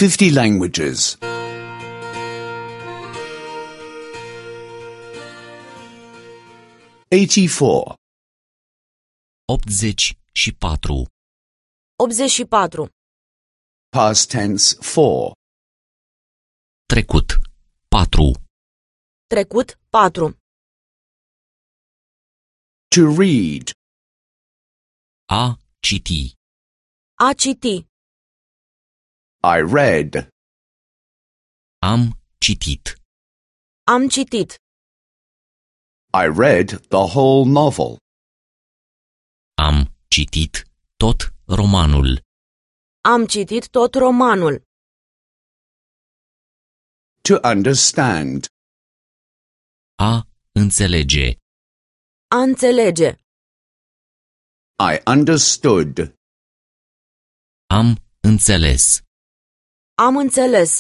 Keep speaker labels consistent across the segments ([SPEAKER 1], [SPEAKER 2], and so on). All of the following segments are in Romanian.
[SPEAKER 1] 50 languages. 84.
[SPEAKER 2] 84.
[SPEAKER 3] 84.
[SPEAKER 1] Past tense 4.
[SPEAKER 2] Trecut. 4.
[SPEAKER 3] Trecut 4.
[SPEAKER 1] To read.
[SPEAKER 2] A citi.
[SPEAKER 3] A citi.
[SPEAKER 1] I read.
[SPEAKER 2] Am citit.
[SPEAKER 3] Am citit.
[SPEAKER 1] I read the whole novel.
[SPEAKER 2] Am citit tot romanul.
[SPEAKER 3] Am citit tot romanul.
[SPEAKER 1] To understand.
[SPEAKER 2] A înțelege.
[SPEAKER 3] A înțelege.
[SPEAKER 1] I understood.
[SPEAKER 2] Am înțeles.
[SPEAKER 3] Am înțeles.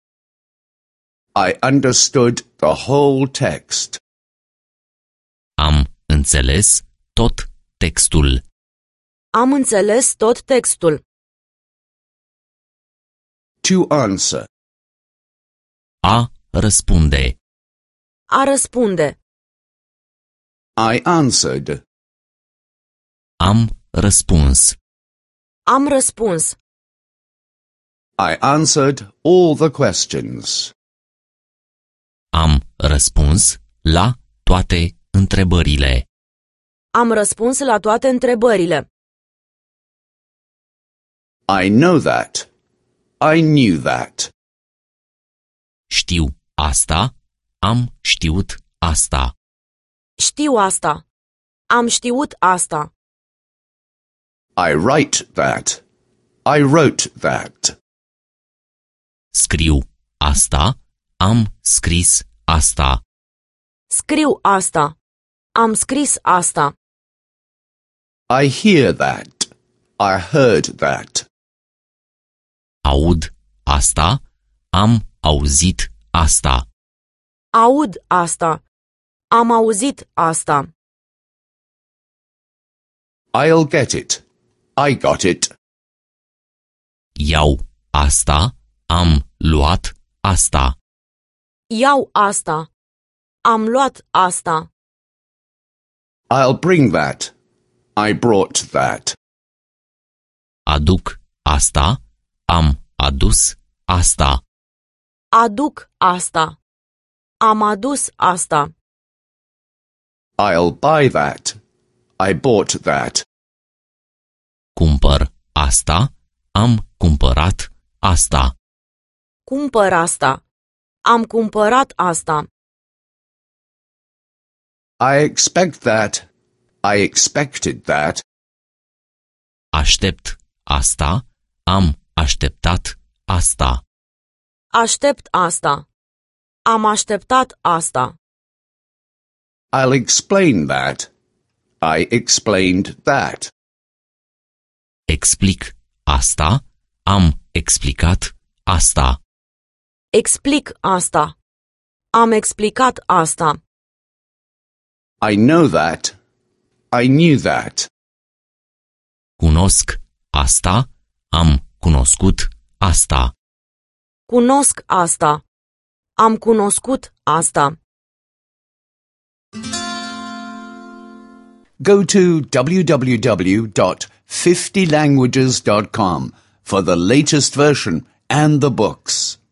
[SPEAKER 1] I understood the whole text.
[SPEAKER 2] Am înțeles tot textul.
[SPEAKER 3] Am înțeles tot textul.
[SPEAKER 1] To answer.
[SPEAKER 2] A răspunde.
[SPEAKER 3] A răspunde.
[SPEAKER 1] I answered.
[SPEAKER 2] Am răspuns.
[SPEAKER 3] Am răspuns.
[SPEAKER 1] I answered all the questions.
[SPEAKER 2] Am răspuns la toate întrebările.
[SPEAKER 3] Am răspuns la toate întrebările.
[SPEAKER 1] I know that. I knew that.
[SPEAKER 2] Știu asta. Am știut asta.
[SPEAKER 3] Știu asta. Am știut asta.
[SPEAKER 1] I write that. I wrote that.
[SPEAKER 2] Scriu asta. Am scris asta.
[SPEAKER 3] Scriu asta. Am scris asta.
[SPEAKER 1] I hear that. I heard that.
[SPEAKER 2] Aud asta. Am auzit asta.
[SPEAKER 3] Aud asta. Am auzit asta.
[SPEAKER 1] I'll get it. I got it.
[SPEAKER 2] Iau asta. Am luat asta.
[SPEAKER 3] Iau asta. Am luat asta.
[SPEAKER 1] I'll bring that. I brought that.
[SPEAKER 2] Aduc asta. Am adus asta.
[SPEAKER 3] Aduc asta. Am adus asta.
[SPEAKER 1] I'll buy that. I bought that.
[SPEAKER 2] Cumpăr asta. Am cumpărat asta.
[SPEAKER 3] Cumpăr asta. Am cumpărat asta.
[SPEAKER 1] I expect that. I expected that.
[SPEAKER 2] Aștept asta. Am așteptat asta.
[SPEAKER 3] Aștept asta. Am așteptat asta.
[SPEAKER 1] I'll explain that. I explained that.
[SPEAKER 2] Explic asta. Am explicat asta.
[SPEAKER 3] Explic asta. Am explicat asta.
[SPEAKER 1] I know that. I knew that.
[SPEAKER 2] Cunosc asta. Am cunoscut asta.
[SPEAKER 3] Cunosc asta. Am cunoscut asta.
[SPEAKER 1] Go to www.50languages.com for the latest version and the books.